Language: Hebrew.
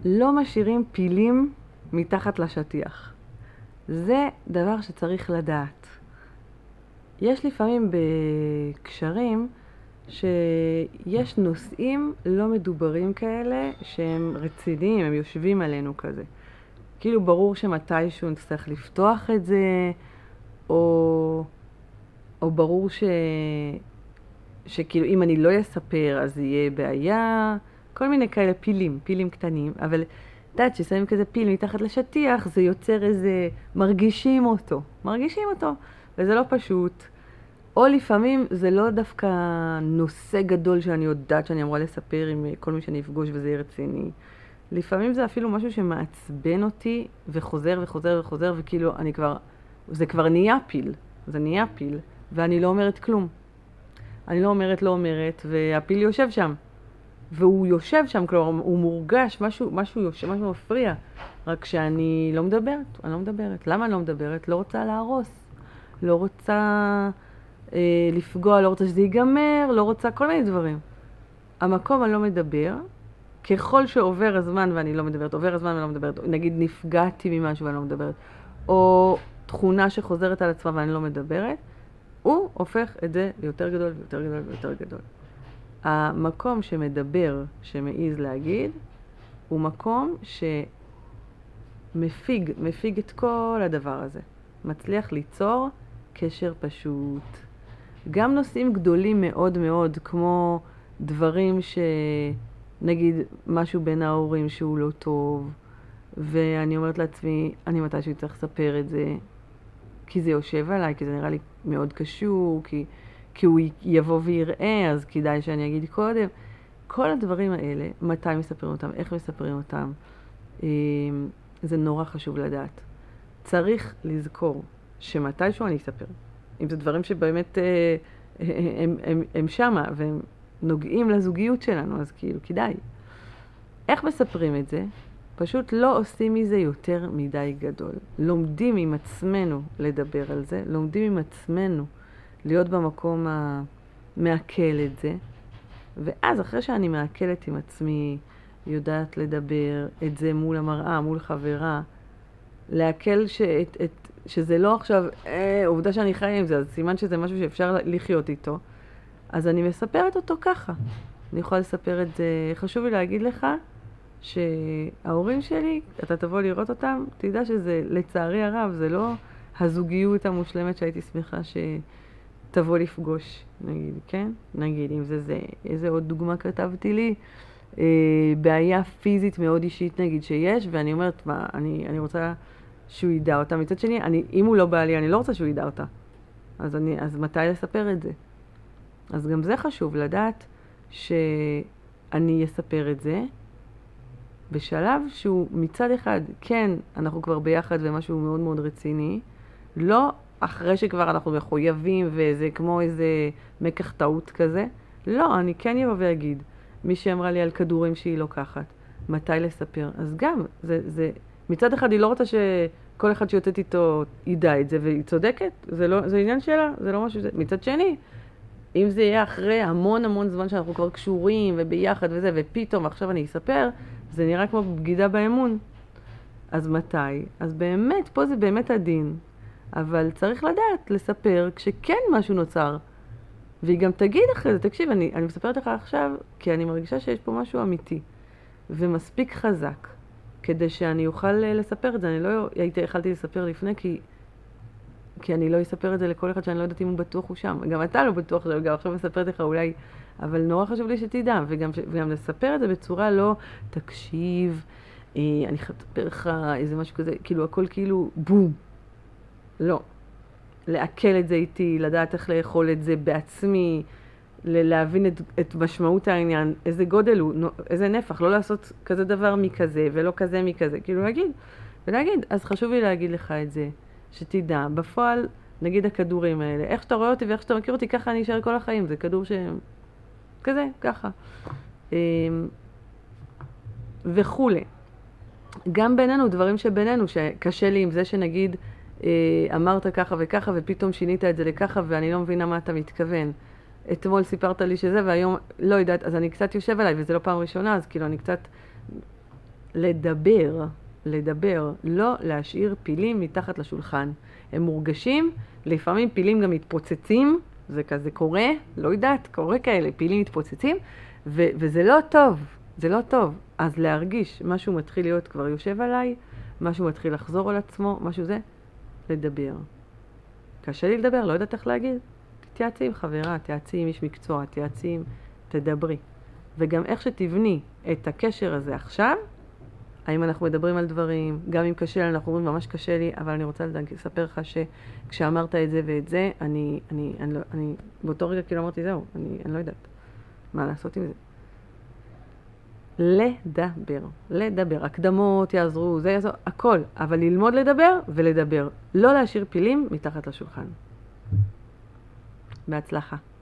לא משאירים פילים מתחת לשטיח. זה דבר שצריך לדעת. יש לפעמים בקשרים שיש נושאים לא מדוברים כאלה שהם רציניים, הם יושבים עלינו כזה. כאילו ברור שמתישהו נצטרך לפתוח את זה, או ברור שכאילו אם אני לא אספר אז יהיה בעיה, כל מיני כאלה פילים קטנים, אבל יודעת ששמים כזה פיל מתחת לשטיח, זה יוצר איזה, מרגישים אותו, וזה לא פשוט. או לפעמים זה לא דווקא נושא גדול שאני יודעת שאני אמורה לספר עם כל מי שאני אפגוש וזה יהיה רציני. לפעמים זה אפילו משהו שמעצבן אותי וחוזר וכאילו זה כבר נהיה פיל, ואני לא אומרת כלום. אני לא אומרת, והפיל יושב שם. והוא יושב שם, כלומר, הוא מורגש, משהו יושב, משהו מפריע. רק שאני לא מדברת. למה אני לא מדברת? לא רוצה להרוס. לא רוצה לפגוע, לא רוצה שזה ייגמר, לא רוצה כל מיני דברים. המקום אני לא מדבר, ככל שעובר הזמן ואני לא מדברת, נגיד נפגעתי ממשהו ואני לא מדברת, או תכונה שחוזרת על עצמה ואני לא מדברת, הוא הופך את זה ליותר גדול ויותר גדול. המקום שמדבר, שמעיז להגיד, הוא מקום שמפיג את כל הדבר הזה. מצליח ליצור קשר פשוט. גם נושאים גדולים מאוד מאוד, כמו דברים נגיד משהו בין ההורים שהוא לא טוב, ואני אומרת לעצמי, אני מתישהו צריך לספר את זה, כי זה יושב עליי, כי זה נראה לי מאוד קשור, כי הוא יבוא ויראה, אז כדאי שאני אגיד קודם. כל הדברים האלה, מתי מספרים אותם, איך מספרים אותם, זה נורא חשוב לדעת. צריך לזכור שמתישהו אני אספר. אם זה דברים שבאמת הם שמה, והם נוגעים לזוגיות שלנו, אז כאילו, כדאי. איך מספרים את זה? פשוט לא עושים מזה יותר מדי גדול. לומדים עם עצמנו לדבר על זה, לומדים עם עצמנו להיות במקום המעכל את זה, ואז אחרי שאני מעכלת עם עצמי, יודעת לדבר את זה מול המראה, מול חברה, להקל שזה לא עכשיו, עובדה שאני חיה עם זה, אז סימן שזה משהו שאפשר לחיות איתו, אז אני מספרת אותו ככה. אני יכולה לספר את זה, חשוב לי להגיד לך, שההורים שלי, אתה תבוא לראות אותם, תדע שזה, לצערי הרב, זה לא הזוגיות המושלמת שהייתי שמחה שתבוא לפגוש, נגיד, כן? נגיד, אם זה, איזה עוד דוגמה כתבתי לי, בעיה פיזית מאוד אישית, נגיד, שיש, ואני אומרת, מה, אני רוצה שהוא ידע אותה. מצד שני, אם הוא לא בא לי, אני לא רוצה שהוא ידע אותה. אז מתי לספר את זה? אז גם זה חשוב, לדעת שאני אספר את זה, בשלב שהוא מצד אחד, כן, אנחנו כבר ביחד ומשהו מאוד מאוד רציני, לא אחרי שכבר אנחנו מחויבים וזה כמו איזה מקח טעות כזה, לא, אני כן אבוא ואגיד, מי שאמרה לי על כדורים שהיא לוקחת, מתי לספר, אז גם, מצד אחד היא לא רוצה שכל אחד שיוצאת איתו ידע את זה, והיא צודקת, זה עניין שלה, זה לא משהו, מצד שני, אם זה יהיה אחרי המון זמן שאנחנו כבר קשורים וביחד וזה, ופתאום עכשיו אני אספר, זה נראה כמו בגידה באמון. אז מתי? אז באמת, פה זה באמת הדין. אבל צריך לדעת, לספר, כשכן משהו נוצר. והיא גם תגיד אחרי זה, תקשיב, אני מספרת לך עכשיו, כי אני מרגישה שיש פה משהו אמיתי. ומספיק חזק, כדי שאני אוכל לספר את זה. אני לא יכלתי לספר לפני, כי אני לא אספר את זה לכל אחד שאני לא יודעת אם הוא בטוח הוא שם. גם אתה לא בטוח, גם עכשיו מספרת לך אולי, אבל נורא חשוב לי שתדע, וגם לספר את זה בצורה לא, תקשיב, אני אספר לך איזה משהו כזה, כאילו הכל כאילו בום. לא. לעכל את זה איתי, לדעת איך לאכול את זה בעצמי, להבין את משמעות העניין, איזה גודל הוא, איזה נפח, לא לעשות כזה דבר מכזה ולא כזה מכזה, כאילו להגיד, אז חשוב לי להגיד לך את זה. שתדע, בפועל, נגיד הכדורים האלה, איך שאתה רואה אותי ואיך שאתה מכיר אותי, ככה אני אשאר כל החיים, זה כדור כזה, ככה. וכולי. גם בינינו, דברים שבינינו, שקשה לי עם זה שנגיד, אמרת ככה וככה, ופתאום שינית את זה לככה, ואני לא מבינה מה אתה מתכוון. אתמול סיפרת לי שזה, והיום לא יודעת, אז אני קצת יושב עליי, וזה לא פעם ראשונה, אז כאילו אני קצת לדבר, לא להשאיר פילים מתחת לשולחן. הם מורגשים, לפעמים פילים גם מתפוצצים, זה כזה קורה, לא יודעת, קורה כאלה, פילים מתפוצצים, וזה לא טוב, זה לא טוב. אז להרגיש, משהו מתחיל להיות כבר יושב עליי, משהו מתחיל לחזור על עצמו, משהו זה, לדבר. קשה לי לדבר, לא יודעת איך להגיד. תתייעצי עם חברה, תתייעצי עם איש מקצוע, תדברי. וגם איך שתבני את הקשר הזה עכשיו, האם אנחנו מדברים על דברים, גם אם קשה לי, אנחנו אומרים ממש קשה לי, אבל אני רוצה לספר לך שכשאמרת את זה ואת זה, אני באותו רגע כאילו אמרתי זהו, אני לא יודעת מה לעשות עם זה. לדבר, הקדמות יעזרו, זה יעזור, הכל, אבל ללמוד לדבר ולדבר, לא להשאיר פילים מתחת לשולחן. בהצלחה.